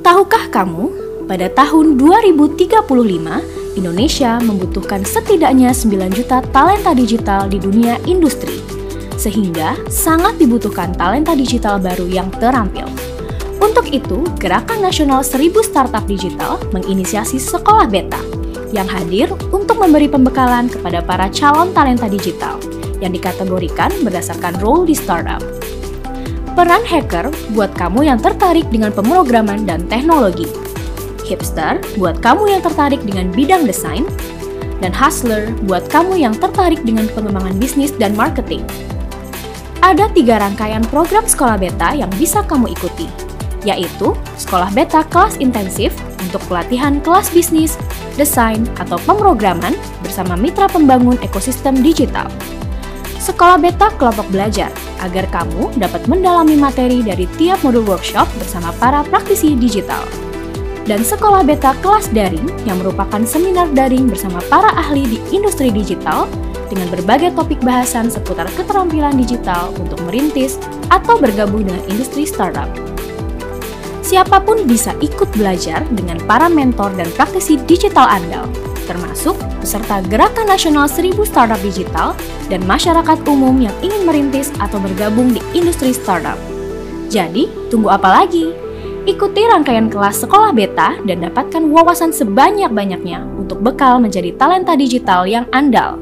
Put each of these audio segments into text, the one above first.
Tahukah kamu, pada tahun 2035, Indonesia membutuhkan setidaknya 9 juta talenta digital di dunia industri. Sehingga sangat dibutuhkan talenta digital baru yang terampil. Untuk itu, Gerakan Nasional 1000 Startup Digital menginisiasi Sekolah Beta yang hadir untuk memberi pembekalan kepada para calon talenta digital yang dikategorikan berdasarkan role di startup. Peran hacker buat kamu yang tertarik dengan pemrograman dan teknologi. Hipster buat kamu yang tertarik dengan bidang desain. Dan hustler buat kamu yang tertarik dengan pengembangan bisnis dan marketing. Ada 3 rangkaian program Sekolah Beta yang bisa kamu ikuti, yaitu Sekolah Beta Kelas Intensif untuk pelatihan kelas bisnis, desain, atau pemrograman bersama mitra pembangun ekosistem digital. Sekolah Beta Kelompok Belajar, agar kamu dapat mendalami materi dari tiap modul workshop bersama para praktisi digital. Dan Sekolah Beta Kelas Daring yang merupakan seminar daring bersama para ahli di industri digital dengan berbagai topik bahasan seputar keterampilan digital untuk merintis atau bergabung dengan industri startup. Siapapun bisa ikut belajar dengan para mentor dan praktisi digital andal, termasuk peserta Gerakan Nasional 1000 Startup Digital dan masyarakat umum yang ingin merintis atau bergabung di industri startup. Jadi, tunggu apa lagi? Ikuti rangkaian kelas Sekolah Beta dan dapatkan wawasan sebanyak-banyaknya untuk bekal menjadi talenta digital yang andal.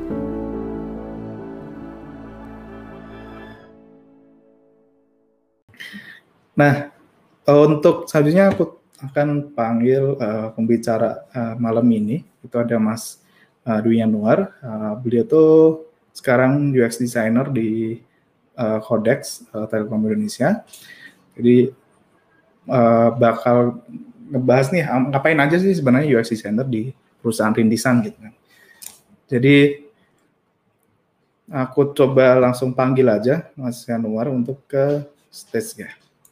Nah, untuk selanjutnya aku akan panggil pembicara malam ini. Itu ada Mas Dwi Yanuar. Beliau tuh sekarang UX designer di Codex Telkom Indonesia. Jadi bakal ngebahas nih ngapain aja sih sebenarnya UX designer di perusahaan rintisan gitu kan. Jadi aku coba langsung panggil aja Mas Yanuar untuk ke stage-nya.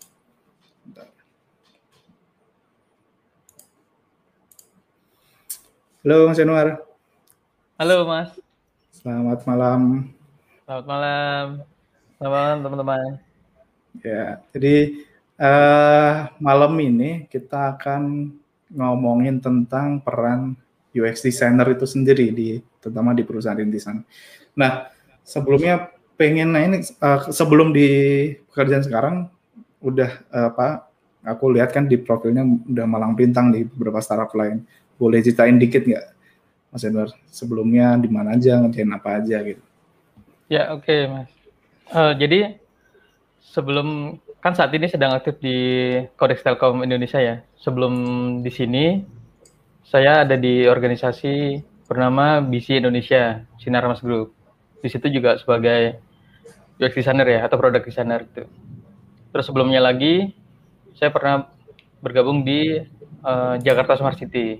Halo Mas Yanuar. Halo Mas. Selamat malam. Selamat malam. Selamat malam teman-teman. Ya, jadi malam ini kita akan ngomongin tentang peran UX designer itu sendiri terutama di perusahaan rintisan. Nah, sebelumnya pengen nanya sebelum di pekerjaan sekarang udah aku lihat kan di profilnya udah malang melintang di beberapa startup lain. Boleh ceritain dikit nggak, Mas Yanuar? Sebelumnya di mana aja, ngerjain apa aja gitu? Ya, oke, Mas. Jadi sebelum kan saat ini sedang aktif di Codex Telkom Indonesia ya. Sebelum di sini saya ada di organisasi bernama BC Indonesia, Sinar Mas Group. Di situ juga sebagai UX designer ya atau product designer gitu. Terus sebelumnya lagi saya pernah bergabung di Jakarta Smart City.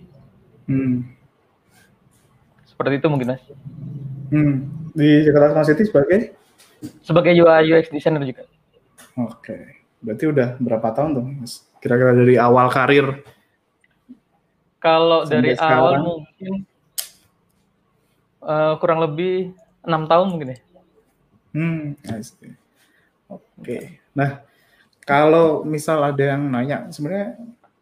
Seperti itu mungkin Mas. Di Jakarta Smart City sebagai UI UX designer juga. Oke. Berarti udah berapa tahun tuh Mas? Kira-kira dari awal karir? Kalau dari awal mungkin kurang lebih 6 tahun mungkin ya. Oke. Nah, kalau misal ada yang nanya sebenarnya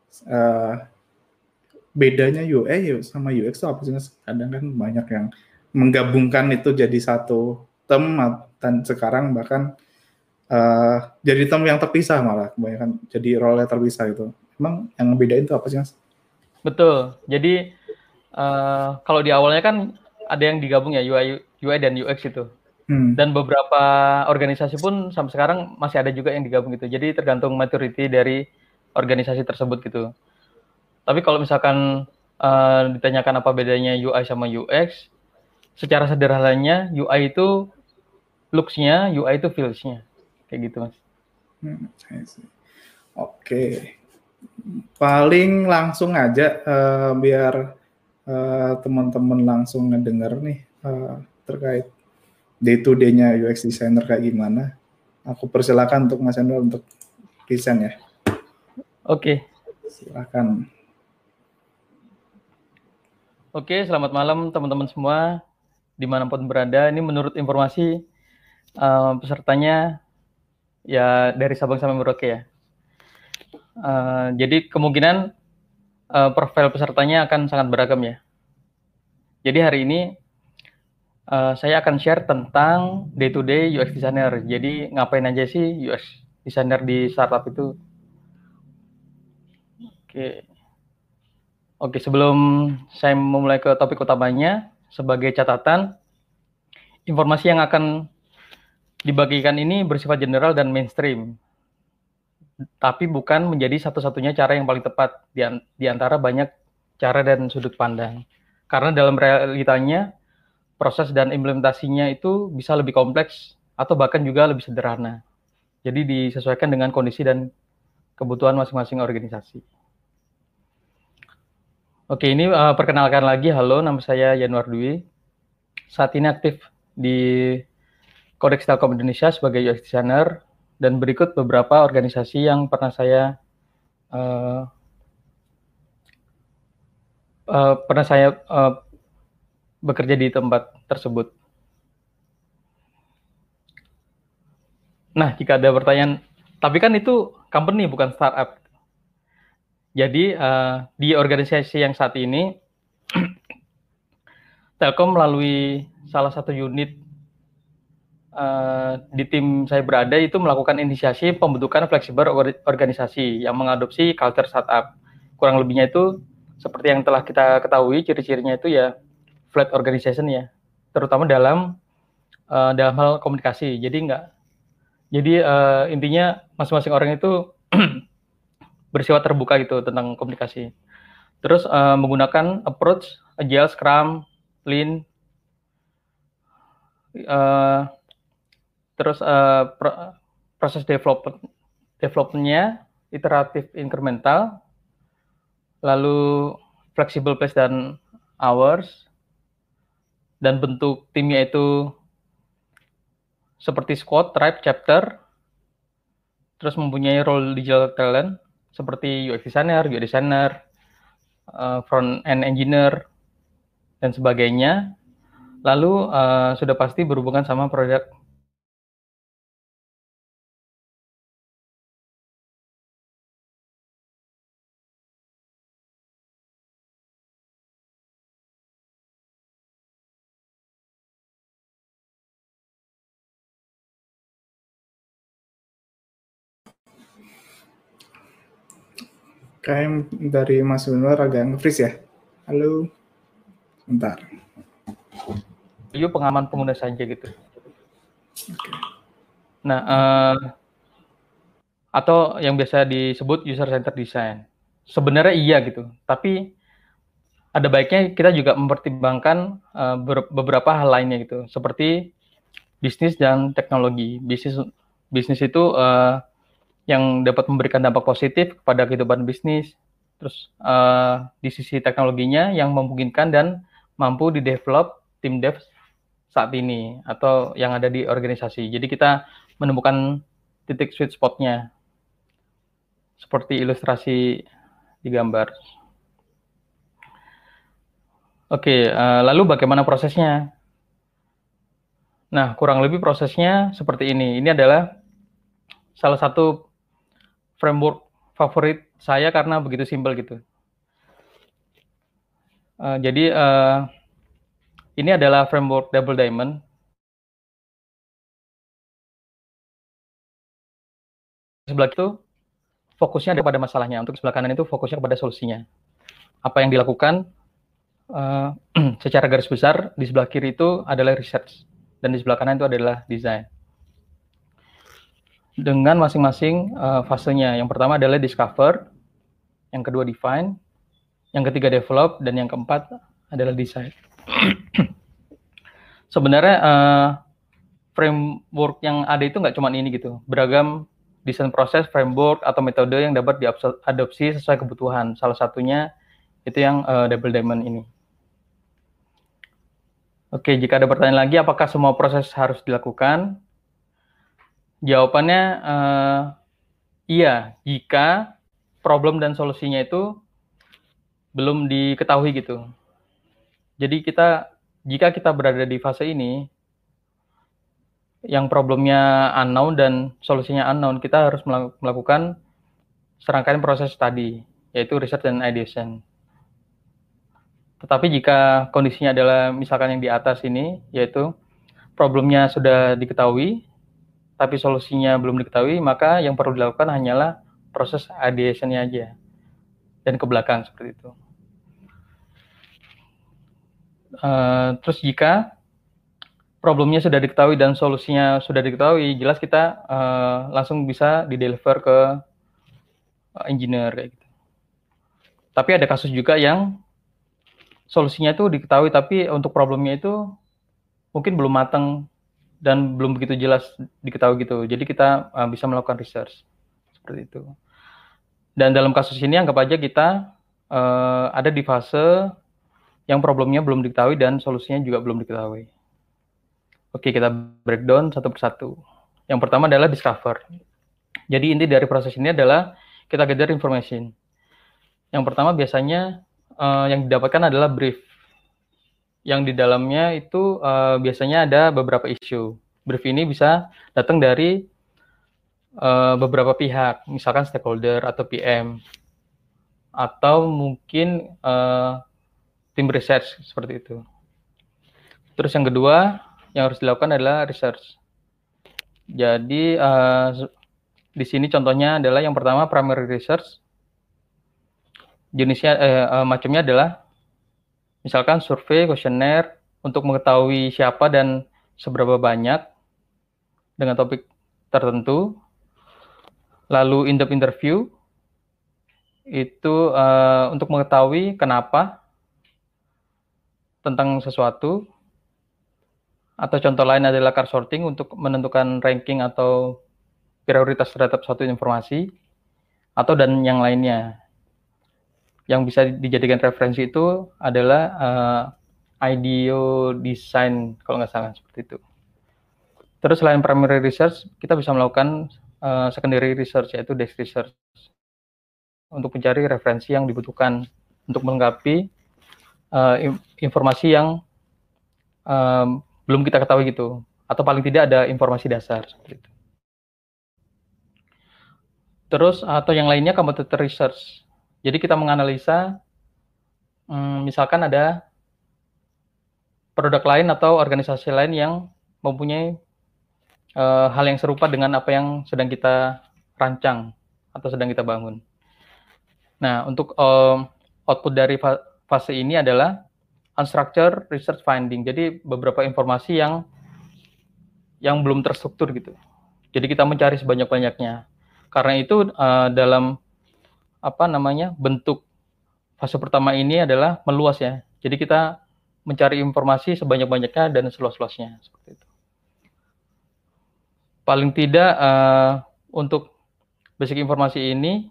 bedanya UI sama UX itu apa sih Mas? Kadang kan banyak yang menggabungkan itu jadi satu term dan sekarang bahkan jadi term yang terpisah malah kebanyakan jadi role terpisah itu. Emang yang bedain itu apa sih Mas? Betul. Jadi kalau di awalnya kan ada yang digabung ya UI dan UX itu. Dan beberapa organisasi pun sampai sekarang masih ada juga yang digabung gitu. Jadi tergantung maturity dari organisasi tersebut gitu. Tapi kalau misalkan ditanyakan apa bedanya UI sama UX, secara sederhananya UI itu looks-nya, UI itu feels-nya. Kayak gitu Mas. Oke. Paling langsung aja biar teman-teman langsung ngedenger nih terkait day to day-nya UX designer kayak gimana. Aku persilakan untuk Mas Yanuar untuk present ya. Oke. Silakan. Oke, selamat malam teman-teman semua dimanapun berada. Ini menurut informasi pesertanya ya dari Sabang sampai Merauke ya. Jadi kemungkinan profil pesertanya akan sangat beragam ya. Jadi hari ini saya akan share tentang day-to-day UX designer. Jadi ngapain aja sih UX designer di startup itu? Oke, sebelum saya memulai ke topik utamanya, sebagai catatan, informasi yang akan dibagikan ini bersifat general dan mainstream, tapi bukan menjadi satu-satunya cara yang paling tepat di antara banyak cara dan sudut pandang. Karena dalam realitanya, proses dan implementasinya itu bisa lebih kompleks atau bahkan juga lebih sederhana. Jadi disesuaikan dengan kondisi dan kebutuhan masing-masing organisasi. Oke, ini perkenalkan lagi. Halo, nama saya Yanuar Dwi. Saat ini aktif di Codex Telkom Indonesia sebagai UX designer, dan berikut beberapa organisasi yang pernah saya bekerja di tempat tersebut. Nah, jika ada pertanyaan, tapi kan itu company bukan startup. Jadi di organisasi yang saat ini, Telkom melalui salah satu unit di tim saya berada itu melakukan inisiasi pembentukan fleksibel organisasi yang mengadopsi culture startup. Kurang lebihnya itu seperti yang telah kita ketahui, ciri-cirinya itu ya flat organization ya, terutama dalam hal komunikasi. Jadi intinya masing-masing orang itu bersifat terbuka gitu tentang komunikasi. Terus menggunakan approach Agile, Scrum, Lean, terus proses development-nya iteratif incremental, lalu flexible pace dan hours, dan bentuk timnya itu seperti squad, tribe, chapter, terus mempunyai role digital talent seperti UX designer, UI designer, front end engineer, dan sebagainya. Lalu sudah pasti berhubungan sama produk. Kayak dari Mas Unwar agak nge-freeze ya. Halo, bentar. Itu pengalaman pengguna saja gitu. Nah, atau yang biasa disebut user centered design. Sebenarnya iya gitu, tapi ada baiknya kita juga mempertimbangkan beberapa hal lainnya gitu, seperti bisnis dan teknologi. Bisnis itu yang dapat memberikan dampak positif kepada kehidupan bisnis. Terus di sisi teknologinya yang memungkinkan dan mampu di-develop tim dev saat ini atau yang ada di organisasi. Jadi kita menemukan titik sweet spot-nya seperti ilustrasi di gambar. Oke, lalu bagaimana prosesnya? Nah, kurang lebih prosesnya seperti ini. Ini adalah salah satu framework favorit saya karena begitu simpel gitu. Jadi ini adalah framework Double Diamond. Sebelah itu fokusnya ada pada masalahnya, untuk sebelah kanan itu fokusnya kepada solusinya. Apa yang dilakukan secara garis besar, di sebelah kiri itu adalah research, dan di sebelah kanan itu adalah design. Dengan masing-masing fasenya. Yang pertama adalah discover, yang kedua define, yang ketiga develop, dan yang keempat adalah design. Sebenarnya framework yang ada itu nggak cuma ini gitu, beragam desain proses, framework, atau metode yang dapat diadopsi sesuai kebutuhan. Salah satunya itu yang Double Diamond ini. Oke, jika ada pertanyaan lagi, apakah semua proses harus dilakukan? Jawabannya iya, jika problem dan solusinya itu belum diketahui gitu. Jadi jika kita berada di fase ini, yang problemnya unknown dan solusinya unknown, kita harus melakukan serangkaian proses tadi, yaitu research dan ideation. Tetapi jika kondisinya adalah misalkan yang di atas ini, yaitu problemnya sudah diketahui, tapi solusinya belum diketahui, maka yang perlu dilakukan hanyalah proses ideation-nya aja, dan ke belakang seperti itu. Terus jika problemnya sudah diketahui dan solusinya sudah diketahui, jelas kita langsung bisa di-deliver ke engineer kayak gitu. Tapi ada kasus juga yang solusinya itu diketahui, tapi untuk problemnya itu mungkin belum matang dan belum begitu jelas diketahui gitu. Jadi kita bisa melakukan research seperti itu. Dan dalam kasus ini anggap aja kita ada di fase yang problemnya belum diketahui dan solusinya juga belum diketahui. Oke, kita breakdown satu persatu. Yang pertama adalah discover. Jadi inti dari proses ini adalah kita gather information. Yang pertama biasanya yang didapatkan adalah brief. Yang di dalamnya itu biasanya ada beberapa isu. Brief ini bisa datang dari beberapa pihak, misalkan stakeholder atau PM, atau mungkin tim research seperti itu. Terus yang kedua yang harus dilakukan adalah research. Jadi di sini contohnya adalah yang pertama primary research. Jenisnya macamnya adalah misalkan survei, kuesioner untuk mengetahui siapa dan seberapa banyak dengan topik tertentu. Lalu in-depth interview itu untuk mengetahui kenapa tentang sesuatu, atau contoh lain adalah card sorting untuk menentukan ranking atau prioritas terhadap suatu informasi, atau dan yang lainnya. Yang bisa dijadikan referensi itu adalah IDEO design kalau nggak salah seperti itu. Terus selain primary research, kita bisa melakukan secondary research, yaitu desk research, untuk mencari referensi yang dibutuhkan untuk melengkapi informasi yang belum kita ketahui gitu, atau paling tidak ada informasi dasar seperti itu. Terus atau yang lainnya competitor research. Jadi kita menganalisa misalkan ada produk lain atau organisasi lain yang mempunyai hal yang serupa dengan apa yang sedang kita rancang atau sedang kita bangun. Nah, untuk output dari fase ini adalah unstructured research finding. Jadi beberapa informasi yang belum terstruktur gitu. Jadi kita mencari sebanyak-banyaknya. Karena itu dalam bentuk fase pertama ini adalah meluas ya. Jadi kita mencari informasi sebanyak-banyaknya dan seluas-luasnya seperti itu. Paling tidak untuk basic informasi ini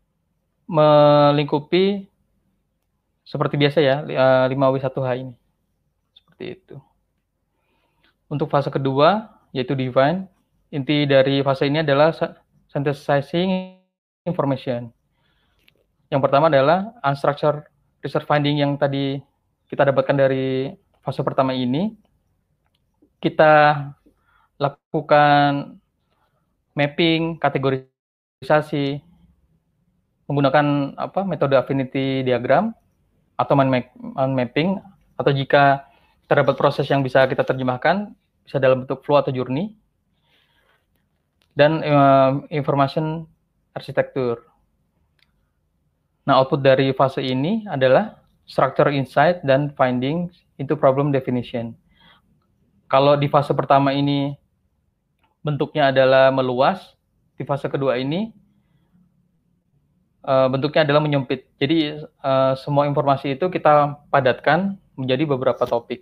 melingkupi seperti biasa ya, 5W1H ini. Seperti itu. Untuk fase kedua, yaitu define, inti dari fase ini adalah synthesizing information. Yang pertama adalah unstructured research finding yang tadi kita dapatkan dari fase pertama ini. Kita lakukan mapping, kategorisasi, menggunakan metode affinity diagram, atau mind mapping, atau jika terdapat proses yang bisa kita terjemahkan, bisa dalam bentuk flow atau journey, dan information architecture. Nah, output dari fase ini adalah structure insight dan finding into problem definition. Kalau di fase pertama ini bentuknya adalah meluas, di fase kedua ini bentuknya adalah menyempit. Jadi semua informasi itu kita padatkan menjadi beberapa topik.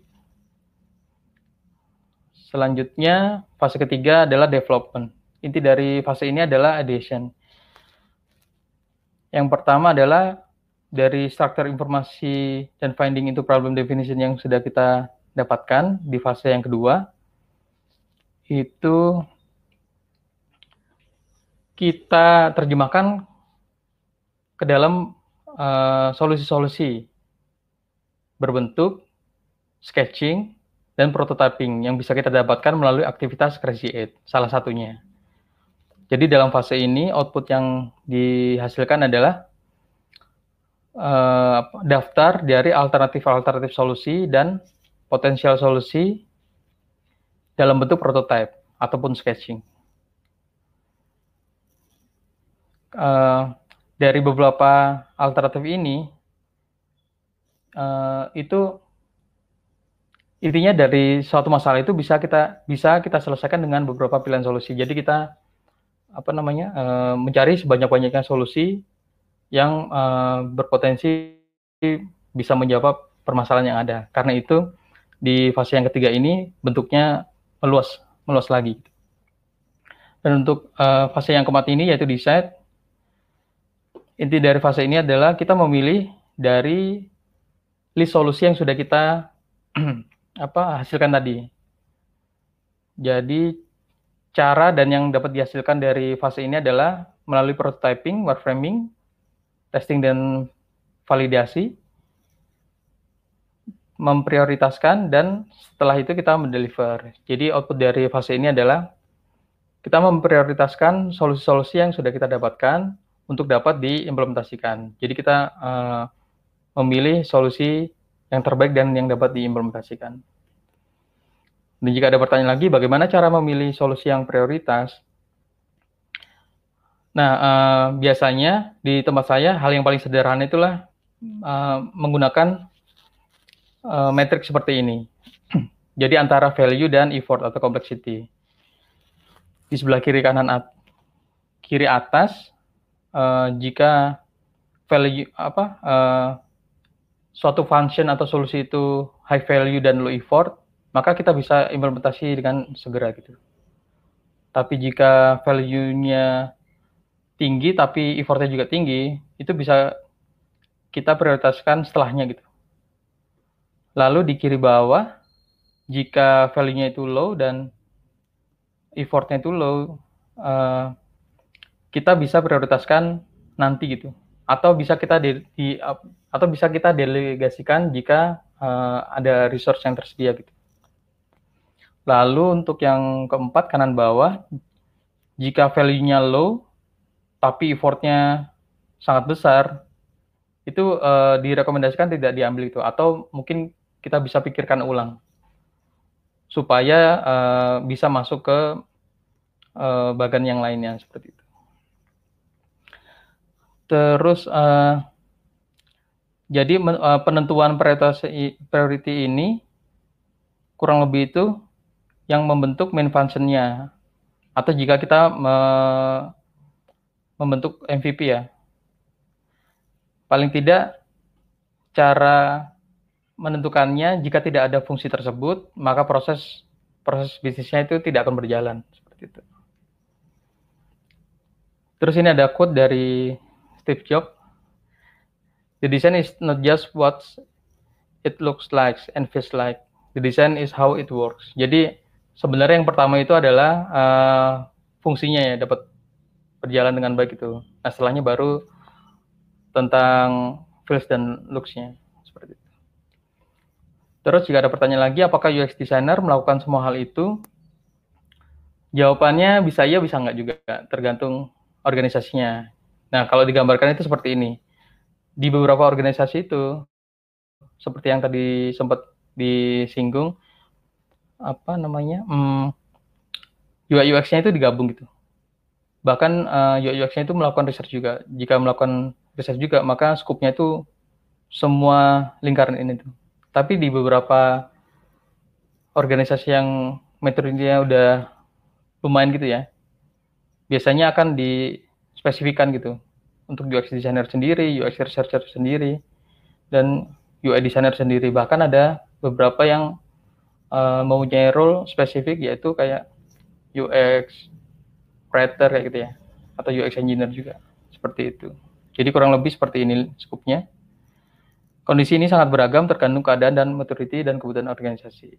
Selanjutnya, fase ketiga adalah development. Inti dari fase ini adalah ideation. Yang pertama adalah dari struktur informasi dan finding into problem definition yang sudah kita dapatkan di fase yang kedua, itu kita terjemahkan ke dalam solusi-solusi berbentuk sketching dan prototyping yang bisa kita dapatkan melalui aktivitas Crazy 8, salah satunya. Jadi dalam fase ini output yang dihasilkan adalah daftar dari alternatif solusi dan potensial solusi dalam bentuk prototype ataupun sketching. Dari beberapa alternatif ini, itu intinya dari suatu masalah itu bisa kita selesaikan dengan beberapa pilihan solusi. Jadi kita mencari sebanyak-banyaknya solusi yang berpotensi bisa menjawab permasalahan yang ada. Karena itu di fase yang ketiga ini bentuknya meluas lagi. Dan untuk fase yang keempat ini yaitu decide. Inti dari fase ini adalah kita memilih dari list solusi yang sudah kita hasilkan tadi. Jadi cara dan yang dapat dihasilkan dari fase ini adalah melalui prototyping, wireframing, testing dan validasi, memprioritaskan, dan setelah itu kita mendeliver. Jadi output dari fase ini adalah kita memprioritaskan solusi-solusi yang sudah kita dapatkan untuk dapat diimplementasikan. Jadi kita memilih solusi yang terbaik dan yang dapat diimplementasikan. Dan jika ada pertanyaan lagi, bagaimana cara memilih solusi yang prioritas? Nah, biasanya di tempat saya, hal yang paling sederhana itulah menggunakan metrik seperti ini. Jadi antara value dan effort atau complexity. Di sebelah kiri atas, jika value suatu function atau solusi itu high value dan low effort, maka kita bisa implementasi dengan segera gitu. Tapi jika value-nya tinggi tapi effortnya juga tinggi, itu bisa kita prioritaskan setelahnya gitu. Lalu di kiri bawah, jika value-nya itu low dan effortnya itu low, kita bisa prioritaskan nanti gitu, atau bisa kita delegasikan jika ada resource yang tersedia gitu. Lalu untuk yang keempat kanan bawah, jika value-nya low tapi effortnya sangat besar, itu direkomendasikan tidak diambil itu, atau mungkin kita bisa pikirkan ulang supaya bisa masuk ke bagian yang lainnya seperti itu. Terus jadi penentuan priority ini kurang lebih itu yang membentuk main function-nya, atau jika kita membentuk MVP ya, paling tidak cara menentukannya, jika tidak ada fungsi tersebut maka proses bisnisnya itu tidak akan berjalan seperti itu. Terus ini ada quote dari Steve Jobs. The design is not just what it looks like and feels like. The design is how it works. Jadi sebenarnya yang pertama itu adalah fungsinya ya, dapat berjalan dengan baik itu. Nah setelahnya baru tentang feels dan looks-nya seperti itu. Terus jika ada pertanyaan lagi, apakah UX designer melakukan semua hal itu? Jawabannya bisa iya, bisa enggak juga, tergantung organisasinya. Nah, kalau digambarkan itu seperti ini. Di beberapa organisasi itu, seperti yang tadi sempat disinggung, UI UX-nya itu digabung gitu. Bahkan UI UX-nya itu melakukan research juga. Jika melakukan research juga, maka scope-nya itu semua lingkaran ini tuh. Tapi di beberapa organisasi yang metodenya udah lumayan gitu ya, biasanya akan dispesifikan gitu untuk UX designer sendiri, UX researcher sendiri, dan UI designer sendiri. Bahkan ada beberapa yang mempunyai role spesifik, yaitu kayak UX writer kayak gitu ya, atau UX engineer juga, seperti itu. Jadi kurang lebih seperti ini skupnya. Kondisi ini sangat beragam tergantung keadaan dan maturity dan kebutuhan organisasi.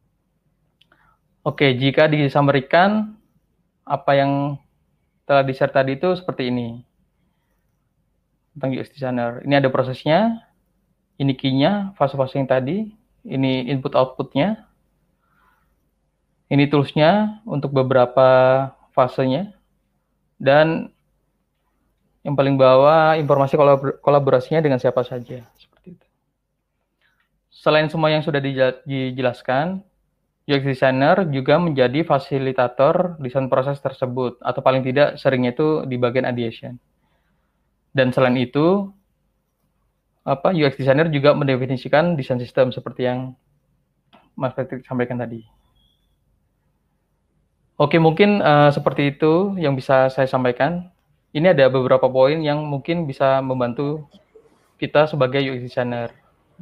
Oke, jika disampaikan apa yang telah di-share tadi itu seperti ini tentang UX designer. Ini ada prosesnya, ini key-nya, fase-fase yang tadi, ini input-output-nya, ini tools-nya untuk beberapa fasenya, dan yang paling bawah informasi kolaborasinya dengan siapa saja, seperti itu. Selain semua yang sudah dijelaskan, UX designer juga menjadi fasilitator desain proses tersebut, atau paling tidak seringnya itu di bagian ideation. Dan selain itu, UX designer juga mendefinisikan desain sistem seperti yang Mas Patrick sampaikan tadi. Oke, mungkin seperti itu yang bisa saya sampaikan. Ini ada beberapa poin yang mungkin bisa membantu kita sebagai UX designer.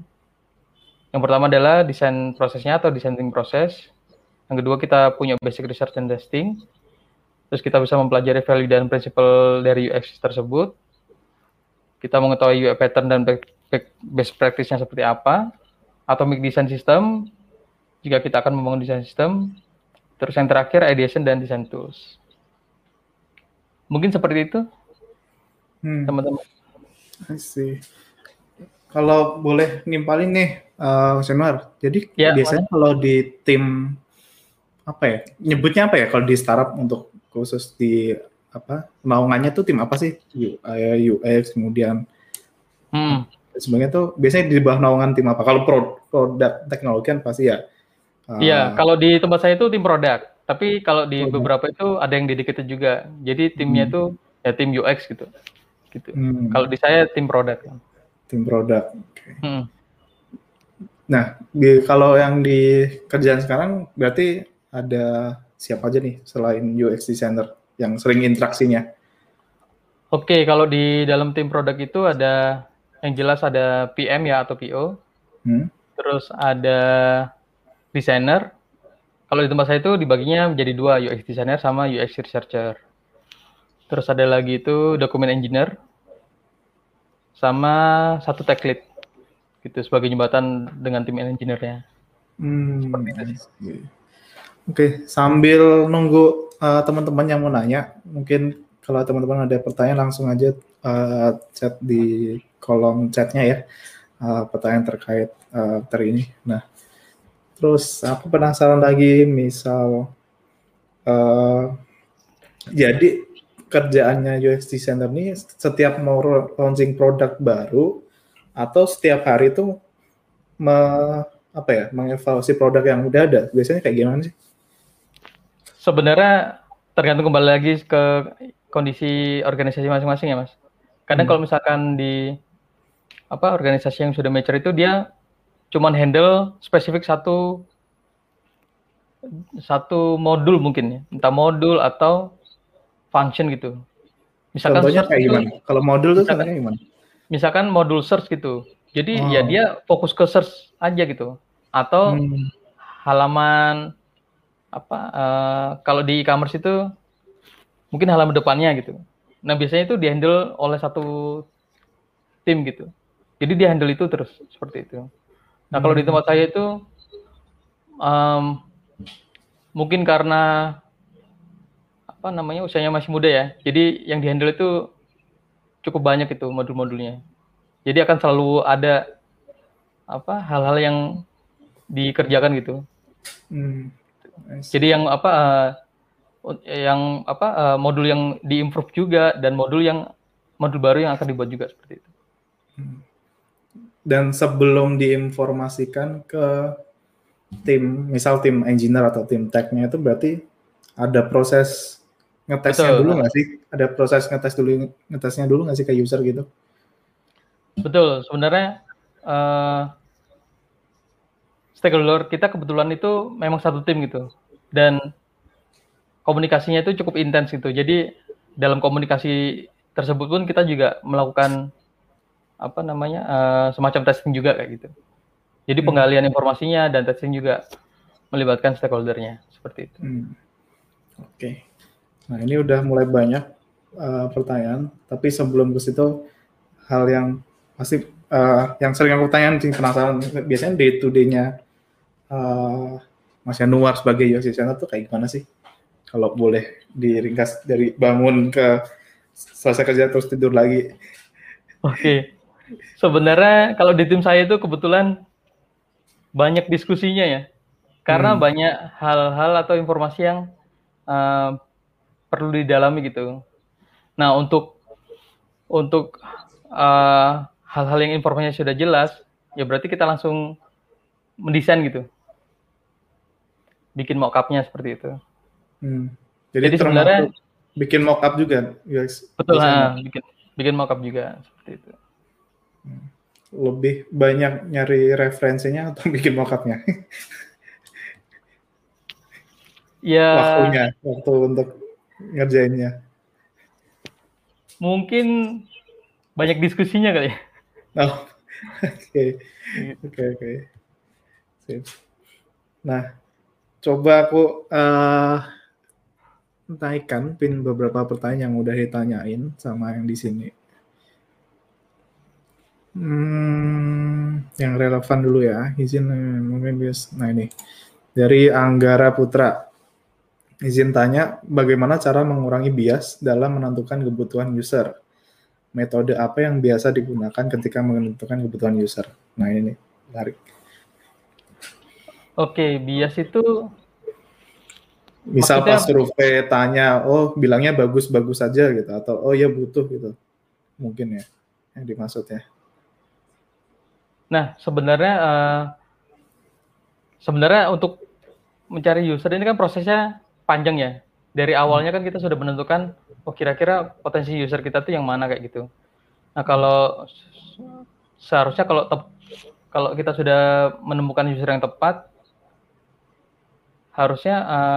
Yang pertama adalah desain prosesnya atau design thinking proses. Yang kedua, kita punya basic research and testing. Terus kita bisa mempelajari value dan prinsipal dari UX tersebut. Kita mengetahui UI pattern dan best practice-nya seperti apa. Atomic design system, jika kita akan membangun desain sistem. Terus yang terakhir, ideation dan design tools. Mungkin seperti itu, teman-teman. I see. Kalau boleh nimpalin nih, Senwar. Jadi Ya, biasanya kalau di tim nyebutnya apa ya kalau di startup untuk khusus di naungannya tuh tim apa sih? UX kemudian sebenarnya tuh biasanya di bawah naungan tim apa? Kalau produk teknologi kan pasti ya. Iya, kalau di tempat saya itu tim produk. Tapi kalau di beberapa itu ada yang dedicated juga. Jadi timnya itu ya tim UX gitu. Kalau di saya tim produk. Tim produk. Okay. Nah, kalau yang di kerjaan sekarang berarti ada siapa aja nih selain UX designer yang sering interaksinya? Oke, kalau di dalam tim produk itu ada yang jelas ada PM ya atau PO. Terus ada designer. Kalau di tempat saya itu dibaginya menjadi dua, UX designer sama UX researcher. Terus ada lagi itu document engineer sama satu tech lead gitu sebagai jembatan dengan tim engineer-nya. Seperti itu. Oke, sambil nunggu teman-teman yang mau nanya, mungkin kalau teman-teman ada pertanyaan langsung aja chat di kolom chatnya ya, pertanyaan terkait materi ini. Nah, terus aku penasaran lagi, misal jadi kerjaannya UX designer ini setiap mau launching produk baru atau setiap hari itu mengevaluasi produk yang udah ada, biasanya kayak gimana sih? Sebenarnya tergantung kembali lagi ke kondisi organisasi masing-masing ya Mas. Kadang kalau misalkan di organisasi yang sudah mature itu dia cuman handle spesifik satu modul mungkin ya, entah modul atau function gitu. Misalkan contohnya kayak gimana? Kalau modul itu contohnya gimana? Misalkan modul search gitu. Jadi ya dia fokus ke search aja gitu. Atau halaman kalau di e-commerce itu mungkin halaman depannya gitu. Nah biasanya itu dihandle oleh satu tim gitu. Jadi dihandle itu terus seperti itu. Nah kalau di tempat saya itu mungkin karena usianya masih muda ya. Jadi yang dihandle itu cukup banyak itu modul-modulnya. Jadi akan selalu ada hal-hal yang dikerjakan gitu. Jadi yang modul yang diimprove juga dan modul baru yang akan dibuat juga seperti itu. Dan sebelum diinformasikan ke tim, misal tim engineer atau tim tech-nya itu berarti ada proses ngetesnya dulu nggak sih? Ada proses ngetesnya dulu nggak sih ke user gitu? Betul, sebenarnya stakeholder kita kebetulan itu memang satu tim gitu, dan komunikasinya itu cukup intens gitu. Jadi dalam komunikasi tersebut pun kita juga melakukan semacam testing juga kayak gitu. Jadi penggalian informasinya dan testing juga melibatkan stakeholdernya seperti itu. Oke. Nah ini udah mulai banyak pertanyaan, tapi sebelum ke situ hal yang pasti yang sering aku tanyain sih, penasaran biasanya day to day-nya Mas Yanuar sebagai UX designer tuh kayak gimana sih? Kalau boleh diringkas dari bangun ke selesai kerja terus tidur lagi. Oke. Sebenarnya kalau di tim saya itu kebetulan banyak diskusinya ya. Karena banyak hal-hal atau informasi yang perlu didalami gitu. Nah, untuk hal-hal yang informasinya sudah jelas, ya berarti kita langsung mendesain gitu, bikin mock-up-nya seperti itu. Jadi sebenarnya bikin mock-up juga UX betul, bikin mock-up juga seperti itu. Lebih banyak nyari referensinya atau bikin mock-up-nya? Ya, waktu untuk ngerjainnya. Mungkin banyak diskusinya kali ya. Oh, oke. Nah, coba aku naikkan beberapa pertanyaan yang udah ditanyain sama yang di sini. Yang relevan dulu ya, izin mungkin bias. Nah ini dari Anggara Putra, izin tanya bagaimana cara mengurangi bias dalam menentukan kebutuhan user. Metode apa yang biasa digunakan ketika menentukan kebutuhan user? Nah ini menarik. Oke, bias itu misal pas survei tanya, oh bilangnya bagus-bagus saja gitu, atau oh ya butuh gitu, mungkin ya yang dimaksud ya. Nah, sebenarnya untuk mencari user ini kan prosesnya panjang ya. Dari awalnya kan kita sudah menentukan, oh kira-kira potensi user kita tuh yang mana kayak gitu. Nah, kalau seharusnya kalau kita sudah menemukan user yang tepat, harusnya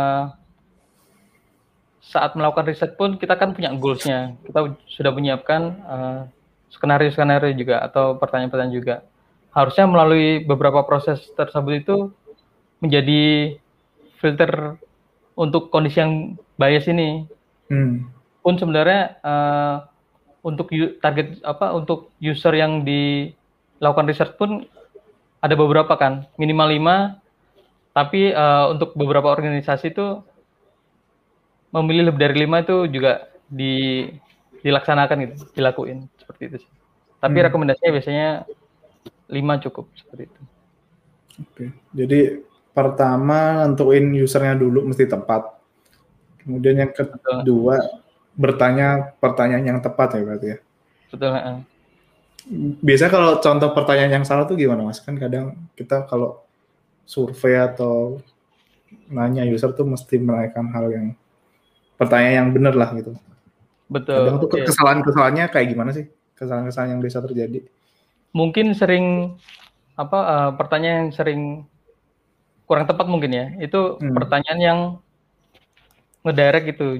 saat melakukan riset pun kita kan punya goals-nya. Kita sudah menyiapkan skenario-skenario juga atau pertanyaan-pertanyaan juga. Harusnya melalui beberapa proses tersebut itu menjadi filter untuk kondisi yang bias ini. Pun sebenarnya untuk target untuk user yang dilakukan research pun ada beberapa kan, minimal 5, tapi untuk beberapa organisasi itu memilih lebih dari 5 itu juga dilaksanakan gitu, dilakuin seperti itu sih. Tapi rekomendasinya biasanya 5 cukup seperti itu. Oke. Jadi pertama nentuin usernya dulu mesti tepat. Kemudian yang kedua bertanya pertanyaan yang tepat ya berarti ya. Betul. Biasanya kalau contoh pertanyaan yang salah tuh gimana Mas? Kan kadang kita kalau survei atau nanya user tuh mesti menanyakan hal yang pertanyaan yang benar lah gitu. Betul. Kadang tuh kesalahan-kesalahannya kayak gimana sih? Kesalahan-kesalahan yang bisa terjadi? Mungkin sering pertanyaan yang sering kurang tepat mungkin ya. Itu pertanyaan yang ngedirect gitu.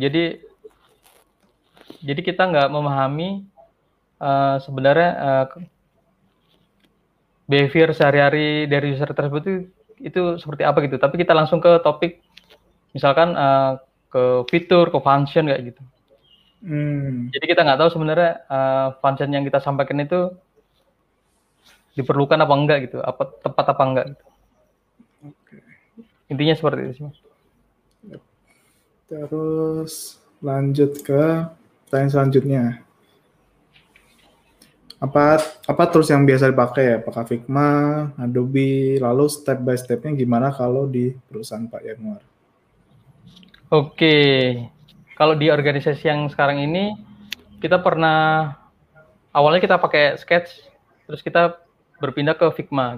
Jadi kita nggak memahami sebenarnya behavior sehari-hari dari user tersebut itu seperti apa gitu. Tapi kita langsung ke topik, misalkan ke fitur, ke function kayak gitu. Jadi kita nggak tahu sebenarnya function yang kita sampaikan itu diperlukan apa enggak gitu, apa tepat apa enggak gitu. Intinya seperti itu sih Mas. Terus lanjut ke pertanyaan selanjutnya. Apa tools yang biasa dipakai ya? Apakah Figma, Adobe, lalu step by step-nya gimana kalau di perusahaan Pak Yanuar? Oke, kalau di organisasi yang sekarang ini kita awalnya kita pakai Sketch, terus kita berpindah ke Figma.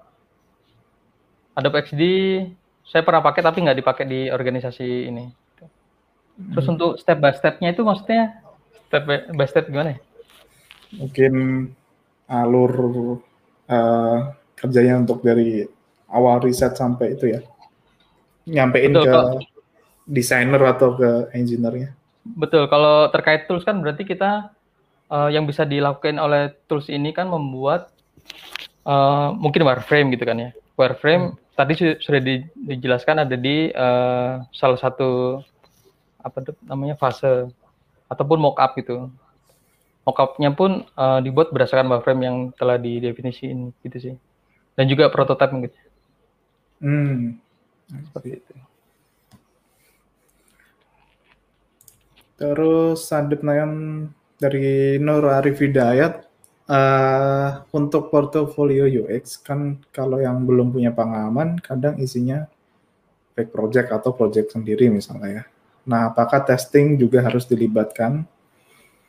Adobe XD saya pernah pakai tapi nggak dipakai di organisasi ini. Terus untuk step by step-nya itu maksudnya step by step gimana ya? Mungkin alur kerjanya untuk dari awal riset sampai itu ya, nyampein ke desainer atau ke engineer-nya. Betul, kalau terkait tools kan berarti kita yang bisa dilakukan oleh tools ini kan membuat mungkin wireframe gitu kan ya. Wireframe tadi sudah dijelaskan ada di salah satu fase ataupun mockup gitu. Mockup-nya pun dibuat berdasarkan wireframe yang telah didefinisikan gitu sih. Dan juga prototype mungkin. Seperti itu. Terus ada pertanyaan dari Nur Arif Hidayat, untuk portofolio UX kan kalau yang belum punya pengalaman kadang isinya fake project atau project sendiri misalnya ya. Nah, apakah testing juga harus dilibatkan?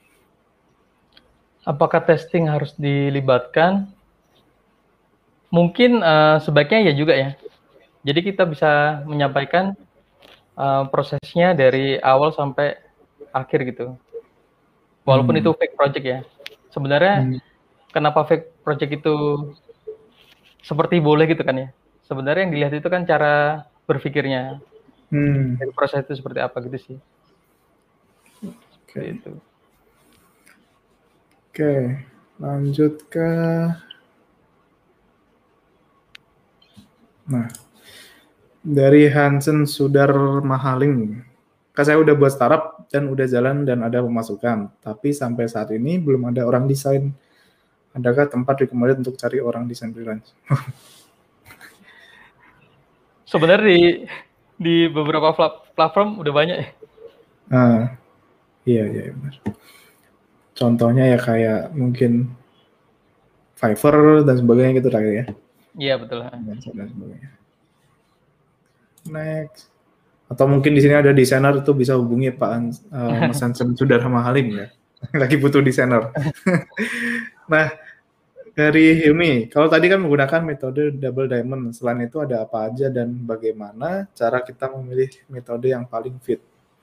Apakah testing harus dilibatkan? Mungkin sebaiknya ya juga ya. Jadi kita bisa menyampaikan prosesnya dari awal sampai akhir gitu. Walaupun itu fake project ya. Sebenarnya kenapa fake project itu seperti boleh gitu kan ya. Sebenarnya yang dilihat itu kan cara berpikirnya. Dari proses itu seperti apa gitu sih. Oke. Gitu. Oke, lanjut ke dari Hansen Sudar Mahaling. Saya udah buat startup dan udah jalan dan ada pemasukan, tapi sampai saat ini belum ada orang desain. Adakah tempat recommended untuk cari orang desain freelance? Sebenarnya di beberapa platform udah banyak ya. Iya benar. Contohnya ya kayak mungkin Fiverr dan sebagainya gitu ya. Iya betul. Dan sebagainya. Next. Atau mungkin di sini ada desainer itu bisa hubungi Pak Mas Hansen Sudar Mahaling ya. Lagi butuh desainer. Nah, dari Hilmi, kalau tadi kan menggunakan metode double diamond, selain itu ada apa aja dan bagaimana cara kita memilih metode yang paling fit?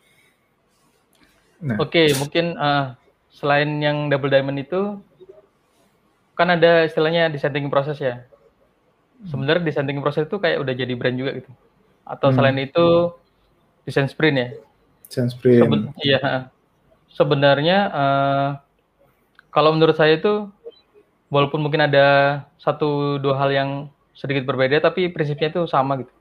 Nah. Oke, mungkin selain yang double diamond itu, kan ada istilahnya design thinking process ya. Sebenarnya design thinking process itu kayak udah jadi brand juga gitu. Atau selain itu design sprint ya. Design sprint. Iya. Sebenarnya kalau menurut saya itu walaupun mungkin ada 1-2 hal yang sedikit berbeda, tapi prinsipnya itu sama gitu.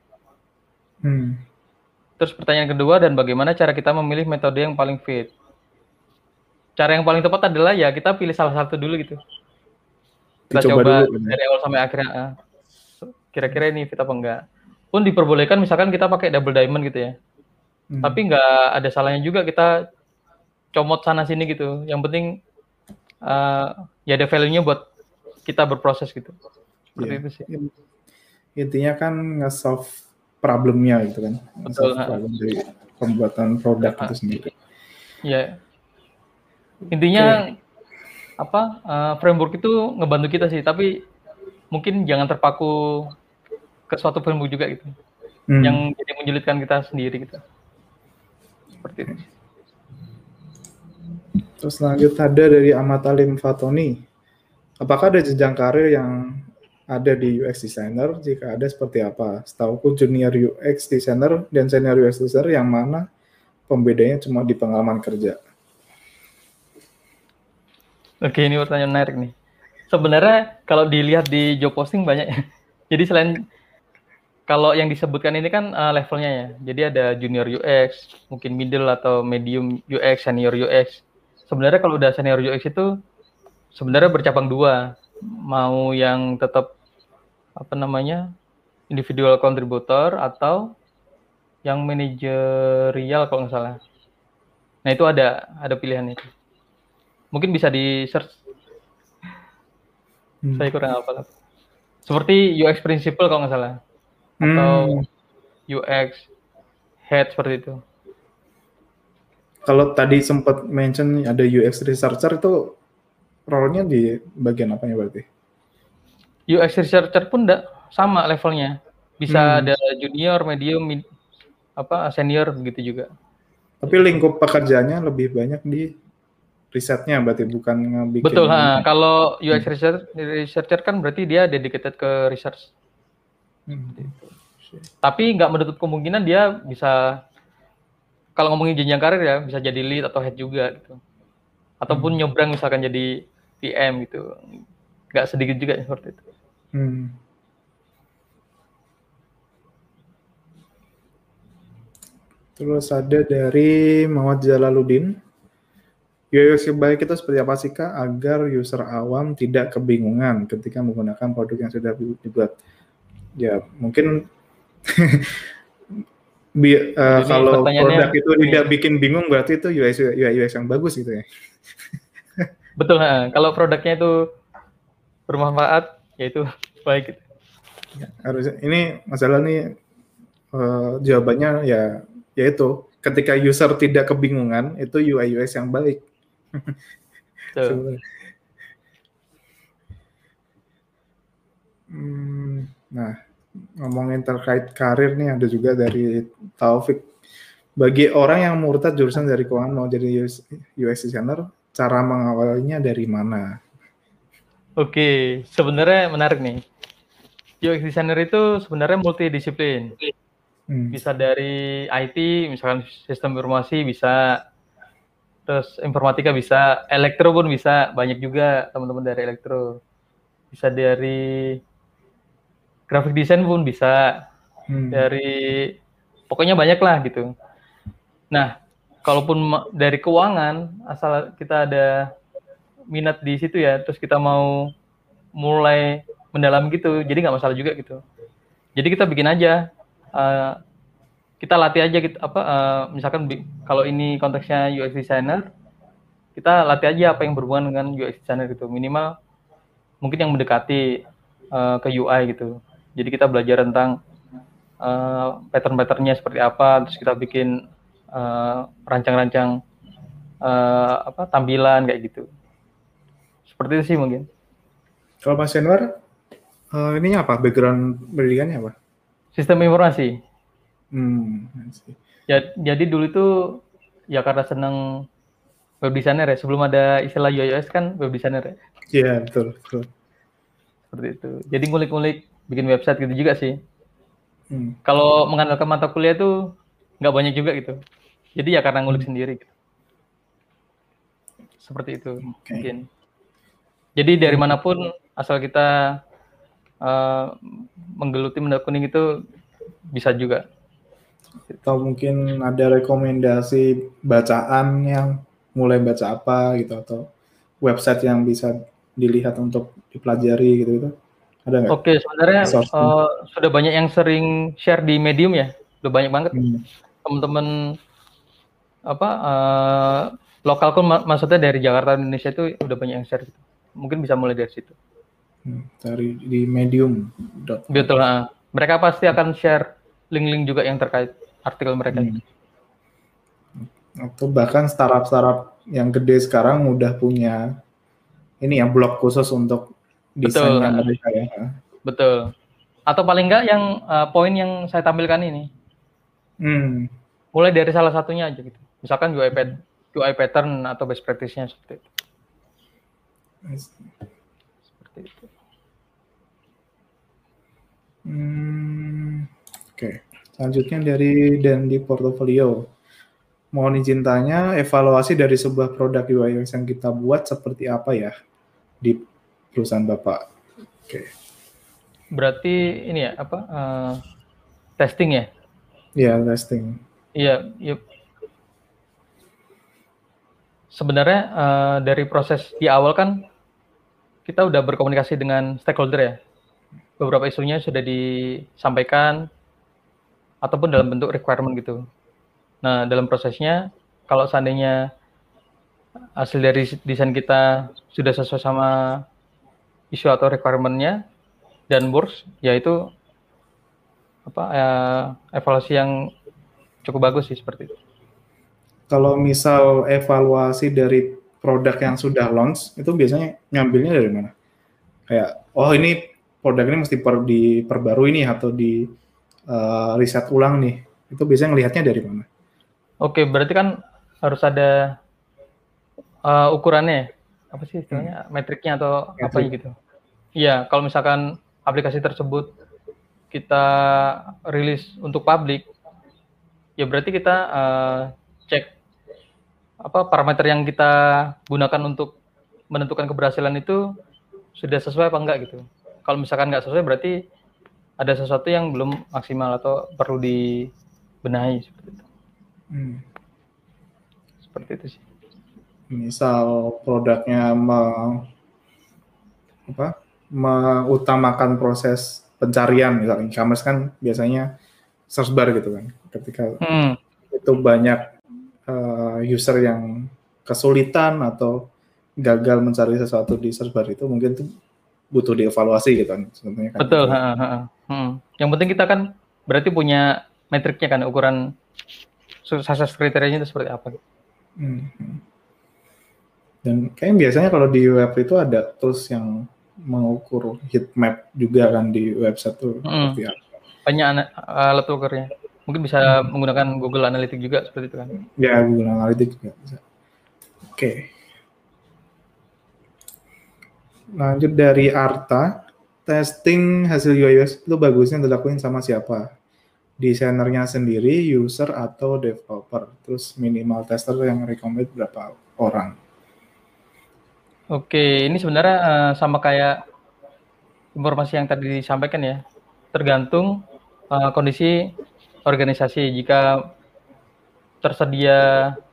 Terus pertanyaan kedua, dan bagaimana cara kita memilih metode yang paling fit? Cara yang paling tepat adalah ya kita pilih salah satu dulu gitu. Kita coba dulu, dari awal sampai akhirnya. Kira-kira ini fit apa enggak? Pun diperbolehkan misalkan kita pakai double diamond gitu ya. Tapi nggak ada salahnya juga kita comot sana sini gitu. Yang penting ya ada value-nya buat kita berproses gitu. Seperti itu sih. Intinya kan nge-solve problemnya gitu kan. Betul. Problem dari pembuatan produk itu sendiri. Iya. Intinya framework itu ngebantu kita sih, tapi mungkin jangan terpaku ke suatu framework juga gitu. Yang jadi menyulitkan kita sendiri gitu. Seperti itu. Terus lanjut ada dari Ahmad Alim Fatoni. Apakah ada jenjang karir yang ada di UX designer? Jika ada, seperti apa? Setauku junior UX designer dan senior UX designer yang mana pembedanya cuma di pengalaman kerja? Oke, ini pertanyaan menarik nih. Sebenarnya kalau dilihat di job posting banyak ya. Jadi selain kalau yang disebutkan ini kan levelnya ya. Jadi ada junior UX, mungkin middle atau medium UX, senior UX. Sebenarnya kalau udah senior UX itu sebenarnya bercabang dua. Mau yang tetap individual contributor atau yang manajerial kalau nggak salah. Nah itu ada pilihan itu. Mungkin bisa di search. Saya kurang hafal. Seperti UX principal kalau nggak salah. Atau UX head seperti itu. Kalau tadi sempat mention ada UX researcher, itu role-nya di bagian apanya berarti? UX researcher pun sama levelnya. Bisa ada junior, medium, senior begitu juga. Tapi lingkup pekerjaannya lebih banyak di risetnya berarti, bukan ngebikin. Betul, kalau UX researcher kan berarti dia dedicated ke research. Tapi nggak menutup kemungkinan dia bisa, kalau ngomongin jenjang karir ya, bisa jadi lead atau head juga gitu. Ataupun nyebrang misalkan jadi PM gitu. Nggak sedikit juga seperti itu. Terus ada dari Muhammad Jalaluddin. UX baik itu seperti apa sih Kak agar user awam tidak kebingungan ketika menggunakan produk yang sudah dibuat? Ya mungkin kalau produk itu tidak bikin bingung berarti itu UX yang bagus gitu ya. Betul, kalau produknya itu bermanfaat ya itu baik gitu. Ya, harusnya ini masalah nih jawabannya ya yaitu ketika user tidak kebingungan itu UI UX yang baik. Nah, ngomongin terkait karir nih, ada juga dari Taufik. Bagi orang yang murtad jurusan dari keuangan mau jadi UX designer, cara mengawalinya dari mana? Oke, sebenarnya menarik nih. UX designer itu sebenarnya multidisiplin. Bisa dari IT, misalkan sistem informasi bisa, terus informatika bisa, elektro pun bisa, banyak juga teman-teman dari elektro. Bisa dari graphic design pun bisa, dari pokoknya banyak lah gitu. Nah, kalaupun dari keuangan, asal kita ada minat di situ ya, terus kita mau mulai mendalam gitu, jadi nggak masalah juga gitu. Jadi kita bikin aja, kita latih aja gitu, misalkan kalau ini konteksnya UX designer, kita latih aja apa yang berhubungan dengan UX designer gitu, minimal mungkin yang mendekati ke UI gitu. Jadi kita belajar tentang pattern-patternnya seperti apa, terus kita bikin rancang-rancang tampilan kayak gitu. Seperti itu sih mungkin. Kalau Mas Januar, ini apa? Background pendidikannya apa? Sistem informasi. Ya, jadi dulu itu ya karena seneng web designer ya, sebelum ada istilah UI/UX kan web designer ya. Iya, betul. Seperti itu. Jadi ngulik-ngulik bikin website gitu juga sih. Kalau mengandalkan mata kuliah tuh nggak banyak juga gitu. Jadi ya karena ngulik sendiri gitu. Seperti itu mungkin. Jadi dari manapun asal kita menggeluti menekuni itu bisa juga. Atau mungkin ada rekomendasi bacaan yang mulai baca apa gitu, atau website yang bisa dilihat untuk dipelajari gitu, ada nggak? Oke, sebenarnya sudah banyak yang sering share di Medium ya, udah banyak banget teman-teman lokal pun maksudnya dari Jakarta Indonesia itu udah banyak yang share gitu. Mungkin bisa mulai dari situ. Dari di Medium. Betul. Mereka pasti akan share link-link juga yang terkait artikel mereka. Atau bahkan startup yang gede sekarang udah punya ini ya, blog khusus untuk desainnya mereka ya. Betul. Atau paling enggak yang poin yang saya tampilkan ini. Mulai dari salah satunya aja gitu. Misalkan UI pattern atau best practice-nya seperti itu. Seperti itu. Oke. Selanjutnya dari Dandi Portfolio. Mohon izin tanya, evaluasi dari sebuah produk UI UX yang kita buat seperti apa ya di perusahaan Bapak? Oke. Berarti ini ya testing ya? Iya, testing. Iya. Sebenarnya dari proses di awal kan kita udah berkomunikasi dengan stakeholder ya. Beberapa isunya sudah disampaikan ataupun dalam bentuk requirement gitu. Nah, dalam prosesnya kalau seandainya hasil dari desain kita sudah sesuai sama isu atau requirement-nya dan works, yaitu evaluasi yang cukup bagus sih seperti itu. Kalau misal evaluasi dari produk yang sudah launch, itu biasanya ngambilnya dari mana? Kayak, ini produk ini mesti diperbarui nih, atau di riset ulang nih. Itu biasanya ngelihatnya dari mana? Oke, berarti kan harus ada ukurannya, apa sih istilahnya, metriknya atau apa gitu. Iya, kalau misalkan aplikasi tersebut kita rilis untuk publik, ya berarti kita cek parameter yang kita gunakan untuk menentukan keberhasilan itu sudah sesuai apa enggak gitu. Kalau misalkan nggak sesuai, berarti ada sesuatu yang belum maksimal atau perlu dibenahi seperti itu. Seperti itu sih. Misal produknya mengutamakan proses pencarian, misalnya e-commerce kan biasanya search bar gitu kan. Ketika itu banyak user yang kesulitan atau gagal mencari sesuatu di search bar itu, mungkin itu butuh dievaluasi gitu kan sebenarnya kan. Betul. Yang penting kita kan berarti punya metriknya kan, ukuran sukses kriterianya itu seperti apa. Dan kayaknya biasanya kalau di web itu ada tools yang mengukur heat map juga kan di website tuh seperti apa. Banyak alat ukurnya. Mungkin bisa menggunakan Google Analytics juga seperti itu kan. Ya, Google Analytics juga bisa. Oke. Lanjut dari Arta, testing hasil UI UX itu bagusnya dilakuin sama siapa? Desainernya sendiri, user, atau developer? Terus minimal tester yang recommend berapa orang? Oke, ini sebenarnya sama kayak informasi yang tadi disampaikan ya. Tergantung kondisi organisasi. Jika tersedia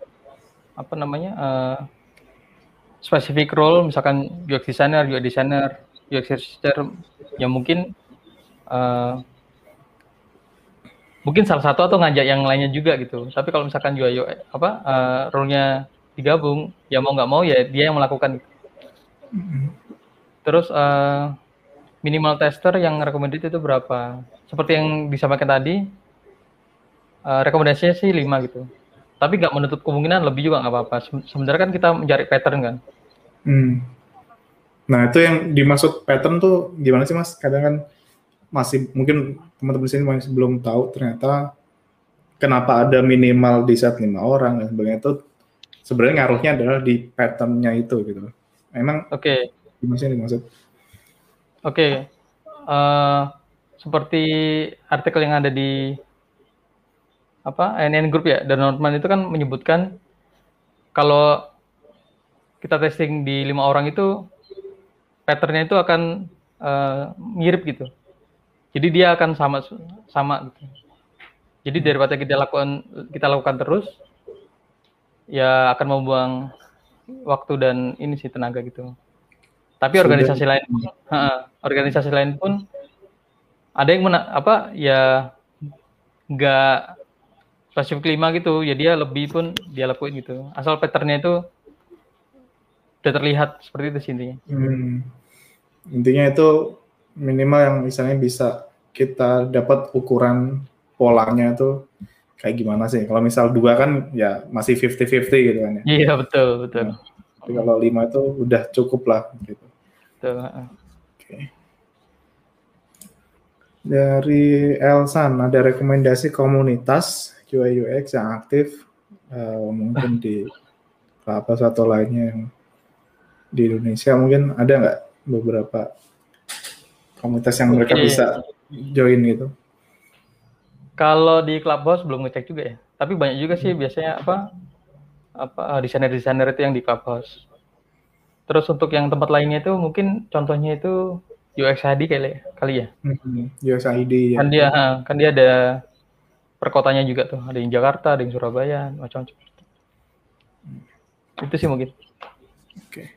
specific role, misalkan UX designer, UX researcher, ya mungkin salah satu atau ngajak yang lainnya juga gitu. Tapi kalau misalkan UI role-nya digabung, ya mau nggak mau ya dia yang melakukan. Terus minimal tester yang recommended itu berapa? Seperti yang disampaikan tadi, rekomendasinya sih 5 gitu. Tapi nggak menutup kemungkinan lebih juga nggak apa-apa. Sebenarnya kan kita mencari pattern kan. Nah, itu yang dimaksud pattern tuh gimana sih, Mas? Kadang kan masih mungkin teman-teman di sini masih belum tahu ternyata kenapa ada minimal di set 5 orang dan sebagainya. Itu sebenarnya ngaruhnya adalah di pattern-nya itu gitu. Emang gimana sih yang dimaksud? Seperti artikel yang ada di NN Group ya, dan Norman itu kan menyebutkan kalau kita testing di 5 orang itu pattern-nya itu akan mirip gitu. Jadi dia akan sama gitu. Jadi daripada kita lakukan terus, ya akan membuang waktu dan ini sih tenaga gitu. Tapi organisasi lain pun ada yang nggak spesifik 5 gitu, ya dia lebih pun dia lakuin gitu. Asal pattern-nya itu udah terlihat seperti itu sih intinya. Intinya itu minimal yang misalnya bisa kita dapat ukuran polanya itu kayak gimana sih. Kalau misal 2 kan ya masih 50-50 gitu kan ya. Iya, betul. Nah, tapi kalau 5 itu udah cukup lah gitu. Betul. Dari Elsan, ada rekomendasi komunitas UI UX yang aktif mungkin di apa satu lainnya yang di Indonesia, mungkin ada nggak beberapa komunitas yang mereka bisa join gitu? Kalau di Clubhouse belum ngecek juga ya, tapi banyak juga sih biasanya desainer itu yang di Clubhouse. Terus untuk yang tempat lainnya itu mungkin contohnya itu UXID kali ya. UXID kan ya. Kan dia ada perkotanya juga tuh, ada yang Jakarta, ada yang Surabaya, macam-macam. Itu sih mungkin. Oke.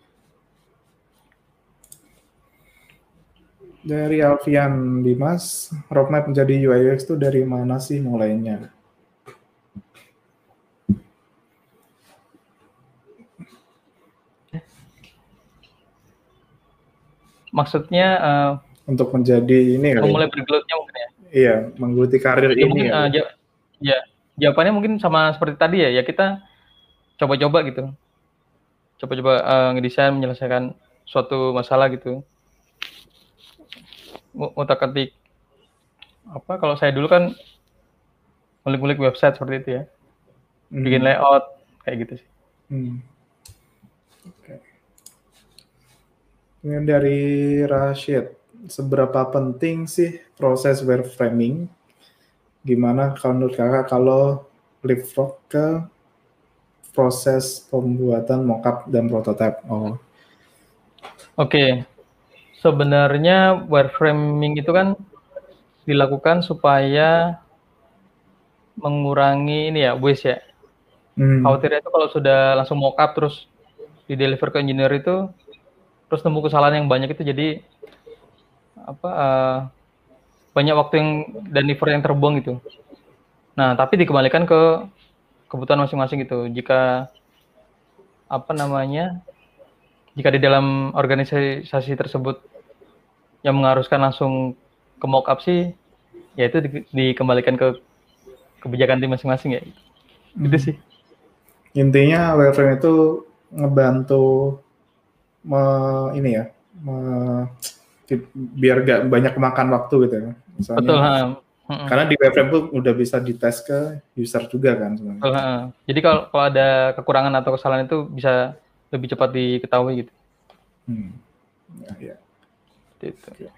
Dari Alfian Dimas, roadmap menjadi UI UX itu dari mana sih mulainya? Maksudnya untuk menjadi ini kali. Memulai bergelutnya mungkin ya. Iya, menggeluti karir ya, ini. Mungkin, jawabannya mungkin sama seperti tadi ya. Ya kita coba-coba gitu. Coba-coba ngedesain menyelesaikan suatu masalah gitu. Utak-atik kalau saya dulu kan ngulik-ngulik website seperti itu ya. Bikin layout kayak gitu sih. Oke. Ini dari Rashid, seberapa penting sih proses wireframing? Gimana kalau menurut kakak kalau leapfrog ke proses pembuatan mockup dan prototype? Oke. Sebenarnya wireframing itu kan dilakukan supaya mengurangi ini ya, waste ya. Khawatirnya itu kalau sudah langsung mockup terus di deliver ke engineer itu terus nemu kesalahan yang banyak itu jadi banyak waktu dan effort yang terbuang gitu. Nah, tapi dikembalikan ke kebutuhan masing-masing gitu. Jika jika di dalam organisasi tersebut yang mengharuskan langsung ke mockup sih, ya itu dikembalikan ke kebijakan tim masing-masing ya. Itu sih. Intinya wireframe itu ngebantu biar gak banyak makan waktu gitu ya. Misalnya, betul. Karena di wireframe tuh udah bisa dites ke user juga kan sebenarnya. Betul. Jadi kalau ada kekurangan atau kesalahan itu bisa lebih cepat diketahui gitu. Ya. Gitu. Okay.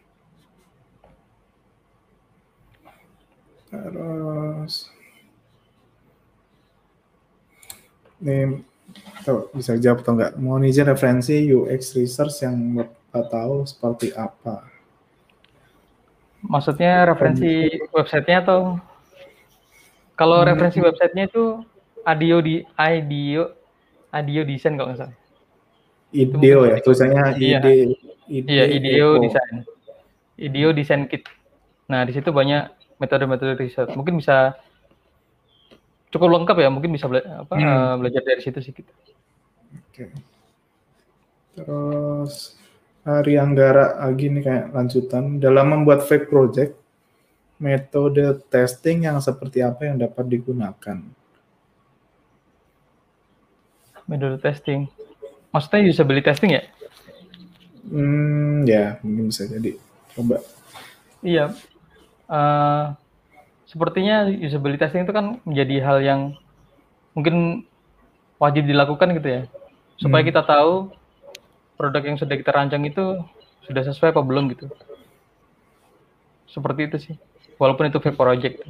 Terus ini bisa jawab atau enggak? Mohon izin referensi UX research yang Bapak tahu seperti apa? Maksudnya referensi websitenya atau kalau referensi websitenya itu IDEO design kalau nggak salah. IDEO ya, tulisannya IDEO design. IDEO design kit. Nah, di situ banyak metode-metode riset. Mungkin bisa cukup lengkap ya, mungkin bisa belajar dari situ sih kita. Oke. Terus Rianggara lagi nih kayak lanjutan, dalam membuat fake project, metode testing yang seperti apa yang dapat digunakan? Metode testing, maksudnya usability testing ya? Ya mungkin bisa jadi. Coba. Iya, sepertinya usability testing itu kan menjadi hal yang mungkin wajib dilakukan gitu ya, supaya kita tahu produk yang sudah kita rancang itu sudah sesuai apa belum gitu. Seperti itu sih, walaupun itu fake project.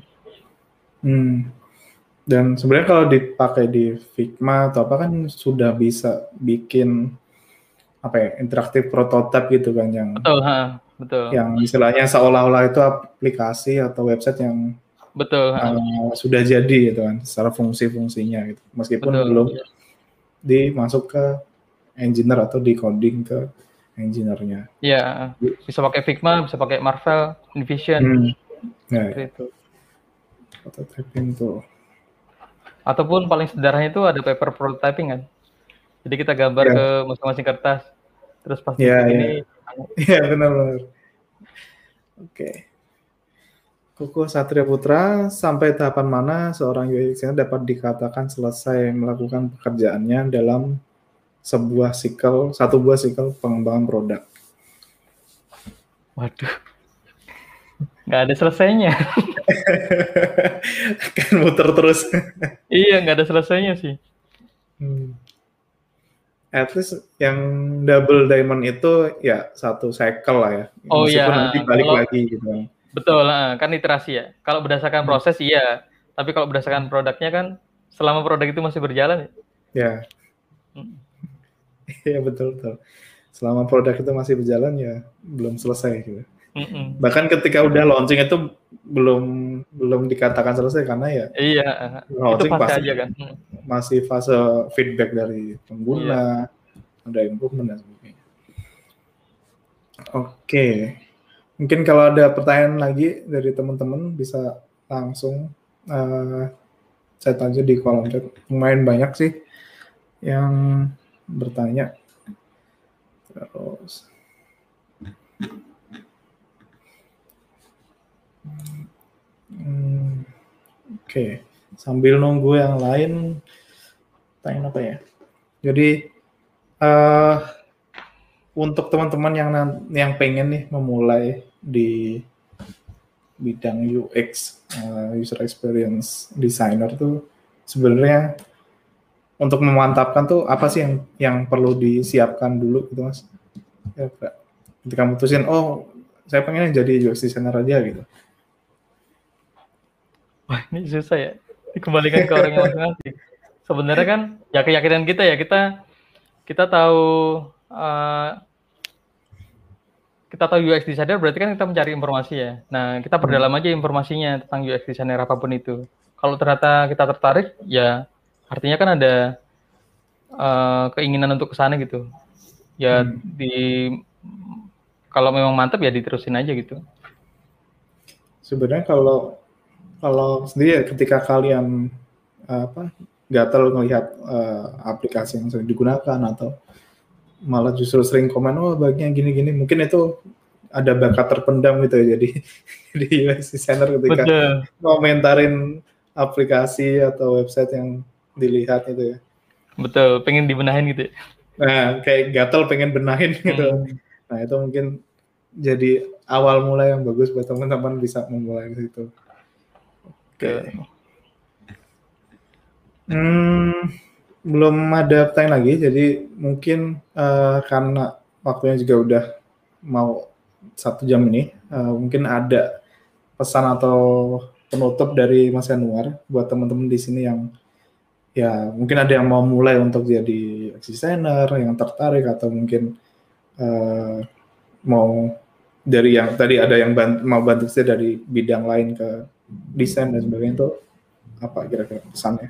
Dan sebenarnya kalau dipakai di Figma atau apa kan sudah bisa bikin interaktif prototipe gitu kan yang betul. Yang istilahnya seolah-olah itu aplikasi atau website yang sudah jadi gitu kan secara fungsi-fungsinya gitu. Meskipun belum dimasuk ke engineer atau di coding ke engineer-nya. Iya, bisa pakai Figma, bisa pakai Marvel, InVision. Itu. Prototyping tuh. Ataupun paling sederhana itu ada paper prototyping kan. Jadi kita gambar ke masing-masing kertas, terus pasti ini. Iya benar. Oke. Kuku Satria Putra, sampai tahapan mana seorang UX designer dapat dikatakan selesai melakukan pekerjaannya dalam satu buah sikel pengembangan produk? Waduh, nggak ada selesainya. Kan muter terus. Iya, nggak ada selesainya sih. At least yang double diamond itu ya satu cycle lah ya. Meskipun nanti balik lagi gitu. Betul, kan iterasi ya. Kalau berdasarkan proses iya, tapi kalau berdasarkan produknya kan selama produk itu masih berjalan ya. Iya betul. Selama produk itu masih berjalan ya belum selesai gitu. Bahkan ketika udah launching itu belum dikatakan selesai karena ya launching itu fase aja kan. Masih fase feedback dari pengguna, ada improvement dan sebagainya. Oke. Mungkin kalau ada pertanyaan lagi dari teman-teman bisa langsung chat aja di kolom chat. Lumayan banyak sih yang bertanya. Terus Oke. Sambil nunggu yang lain, tanya apa ya? Jadi untuk teman-teman yang pengen nih memulai di bidang UX, user experience designer tuh sebenarnya untuk memantapkan tuh apa sih yang perlu disiapkan dulu gitu Mas? Ya, ketika mutusin, saya pengen jadi UX designer aja gitu. Wah, ini susah ya. Dikembalikan ke orang yang masing-masing. Sebenarnya kan ya keyakinan kita ya, kita tahu UX designer berarti kan kita mencari informasi ya. Nah, kita perdalam aja informasinya tentang UX designer apapun itu. Kalau ternyata kita tertarik, ya artinya kan ada keinginan untuk ke sana gitu. Ya kalau memang mantap ya diterusin aja gitu. Sebenarnya kalau sendiri ketika kalian gatel melihat aplikasi yang sering digunakan atau malah justru sering komen bagian gini-gini, mungkin itu ada bakat terpendam gitu ya jadi UX designer ketika komentarin aplikasi atau website yang dilihat itu ya. Betul, pengen dibenahin gitu ya. Nah, kayak gatel pengen benahin gitu. Nah, itu mungkin jadi awal mulai yang bagus buat teman-teman bisa memulai di situ. Oke. Belum ada pertanyaan lagi, jadi mungkin karena waktunya juga udah mau 1 jam ini, mungkin ada pesan atau penutup dari Mas Yanuar buat teman-teman di sini yang ya mungkin ada yang mau mulai untuk jadi UX designer, yang tertarik atau mungkin mau dari yang tadi ada yang mau bantu saya dari bidang lain ke desain dan sebagainya, itu apa kira-kira pesannya?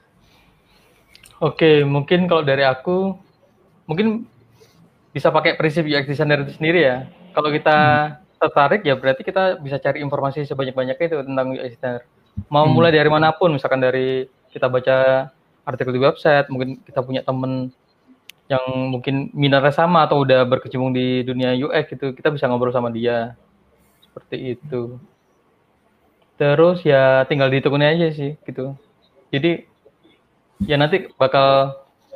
Oke, mungkin kalau dari aku, mungkin bisa pakai prinsip UX designer itu sendiri ya. Kalau kita tertarik ya berarti kita bisa cari informasi sebanyak-banyaknya itu tentang UX designer. Mau mulai dari manapun, misalkan dari kita baca artikel di website, mungkin kita punya temen yang mungkin minatnya sama atau udah berkecimpung di dunia UX gitu, kita bisa ngobrol sama dia. Seperti itu. Terus ya tinggal ditekuni aja sih gitu. Jadi ya nanti bakal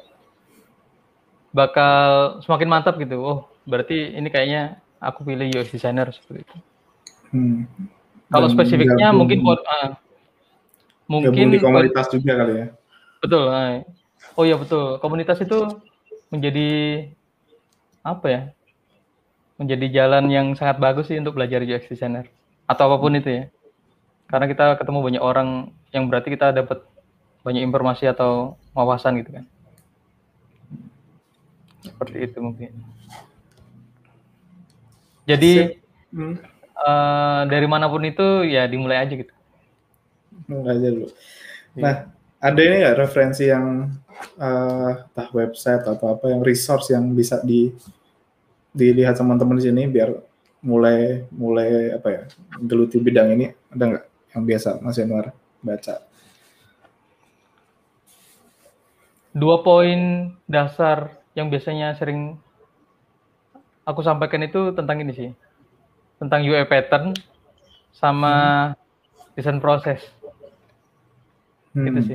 semakin mantap gitu. Oh, berarti ini kayaknya aku pilih UX designer seperti itu. Kalau spesifiknya mungkin di komunitas juga kali ya. Betul. Oh iya betul. Komunitas itu menjadi apa ya? Menjadi jalan yang sangat bagus sih untuk belajar UX designer atau apapun itu ya. Karena kita ketemu banyak orang yang berarti kita dapat banyak informasi atau wawasan gitu kan. Seperti itu mungkin. Jadi dari manapun itu ya dimulai aja gitu. Mulai aja dulu. Nah, ada ini nggak referensi yang entah website atau apa yang resource yang bisa dilihat teman-teman di sini biar mulai apa ya geluti bidang ini, ada nggak yang biasa Mas Yanuar baca? 2 poin dasar yang biasanya sering aku sampaikan itu tentang ini sih, tentang UI pattern sama desain proses, gitu sih.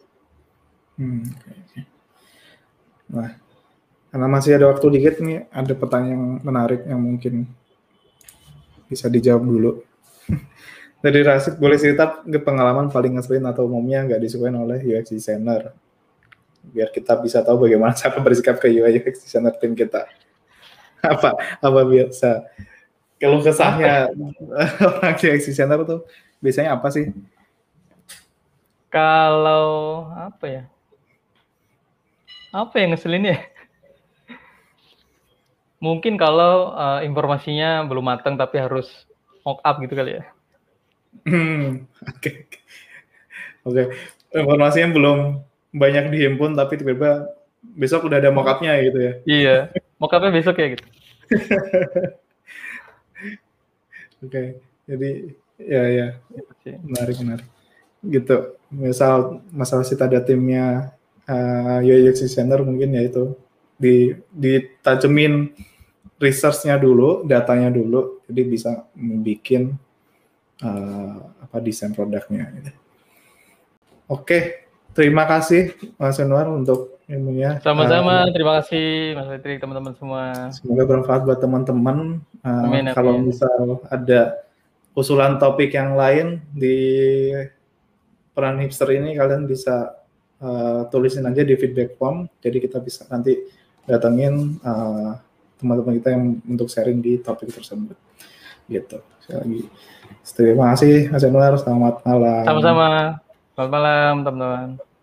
Nah, karena masih ada waktu dikit nih, ada pertanyaan yang menarik yang mungkin bisa dijawab dulu. Dari Rasid, boleh cerita pengalaman paling ngeselin atau umumnya nggak disukain oleh UX designer? Biar kita bisa tahu bagaimana cara bersikap ke UI UX designer tim kita. Apa biasa? Kalau kesahnya orang UX designer tuh biasanya apa sih? Kalau apa ya? Apa yang ngeselin ya? Mungkin kalau informasinya belum matang tapi harus mock up gitu kali ya. Oke. Informasinya belum banyak dihimpun tapi tiba-tiba besok udah ada mock up-nya gitu ya. Iya, mock up-nya besok ya gitu. Oke. Jadi ya menarik. Gitu. Misal masalah kita ada timnya UX designer mungkin ya itu ditajemin research-nya dulu, datanya dulu, jadi bisa membuat desain produknya. Gitu. Oke, terima kasih Mas Yanuar untuk ilmunya. Sama-sama, terima kasih Mas Patrick, teman-teman semua. Semoga bermanfaat buat teman-teman. Kalau misal ada usulan topik yang lain di peran hipster ini, kalian bisa tulisin aja di feedback form, jadi kita bisa nanti datengin teman-teman kita yang untuk sharing di topik tersebut. Gitu. Sekali lagi, terima kasih Mas Yanuar, selamat malam. Sama-sama, selamat malam teman-teman.